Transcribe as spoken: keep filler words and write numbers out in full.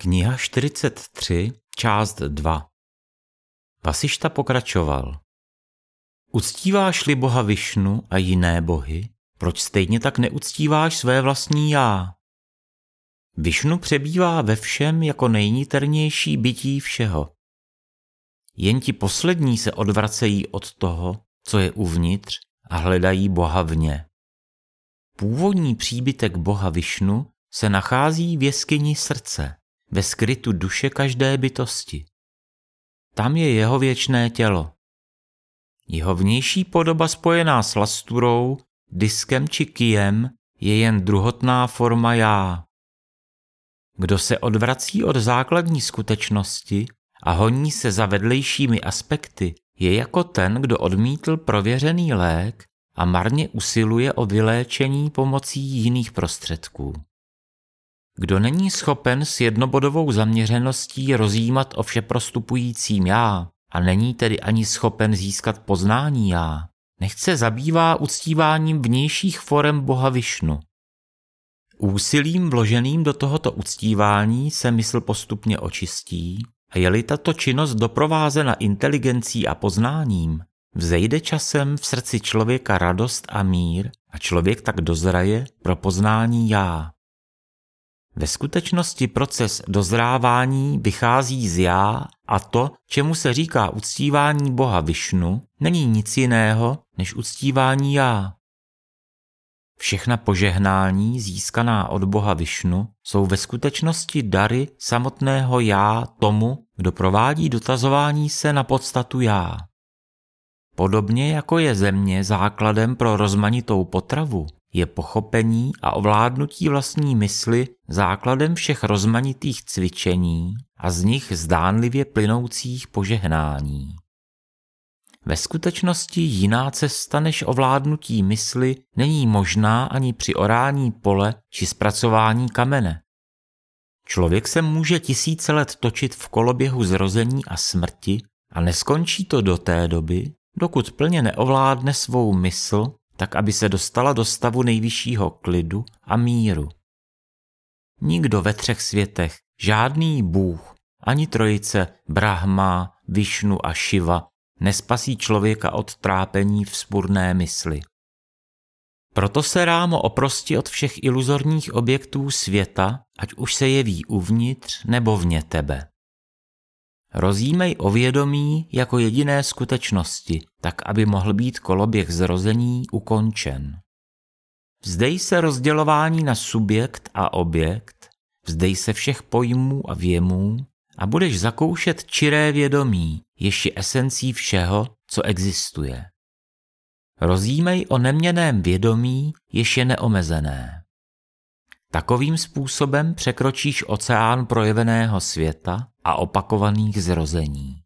Kniha čtyřicet tři, část dva. Vasišta pokračoval. Uctíváš-li Boha Višnu a jiné bohy, proč stejně tak neuctíváš své vlastní já? Višnu přebývá ve všem jako nejniternější bytí všeho. Jen ti poslední se odvracejí od toho, co je uvnitř, a hledají Boha vně. Původní příbytek Boha Višnu se nachází v jeskyni srdce, ve skrytu duše každé bytosti. Tam je jeho věčné tělo. Jeho vnější podoba spojená s lasturou, diskem či kijem je jen druhotná forma já. Kdo se odvrací od základní skutečnosti a honí se za vedlejšími aspekty, je jako ten, kdo odmítl prověřený lék a marně usiluje o vyléčení pomocí jiných prostředků. Kdo není schopen s jednobodovou zaměřeností rozjímat o všeprostupujícím já a není tedy ani schopen získat poznání já, nechť se zabývá uctíváním vnějších forem Boha Višnu. Úsilím vloženým do tohoto uctívání se mysl postupně očistí a je-li tato činnost doprovázena inteligencí a poznáním, vzejde časem v srdci člověka radost a mír a člověk tak dozraje pro poznání já. Ve skutečnosti proces dozrávání vychází z já a to, čemu se říká uctívání Boha Višnu, není nic jiného než uctívání já. Všechna požehnání získaná od Boha Višnu jsou ve skutečnosti dary samotného já tomu, kdo provádí dotazování se na podstatu já. Podobně jako je země základem pro rozmanitou potravu, je pochopení a ovládnutí vlastní mysli základem všech rozmanitých cvičení a z nich zdánlivě plynoucích požehnání. Ve skutečnosti jiná cesta než ovládnutí mysli není možná ani při orání pole či zpracování kamene. Člověk se může tisíce let točit v koloběhu zrození a smrti a neskončí to do té doby, dokud plně neovládne svou mysl, tak aby se dostala do stavu nejvyššího klidu a míru. Nikdo ve třech světech, žádný bůh, ani trojice Brahma, Višnu a Šiva nespasí člověka od trápení vzpurné mysli. Proto se rámo oprosti od všech iluzorních objektů světa, ať už se jeví uvnitř nebo vně tebe. Rozjímej o vědomí jako jediné skutečnosti, tak aby mohl být koloběh zrození ukončen. Vzdej se rozdělování na subjekt a objekt, vzdej se všech pojmů a věmů a budeš zakoušet čiré vědomí, jež je esencí všeho, co existuje. Rozjímej o neměnném vědomí, jež je neomezené. Takovým způsobem překročíš oceán projeveného světa a opakovaných zrození.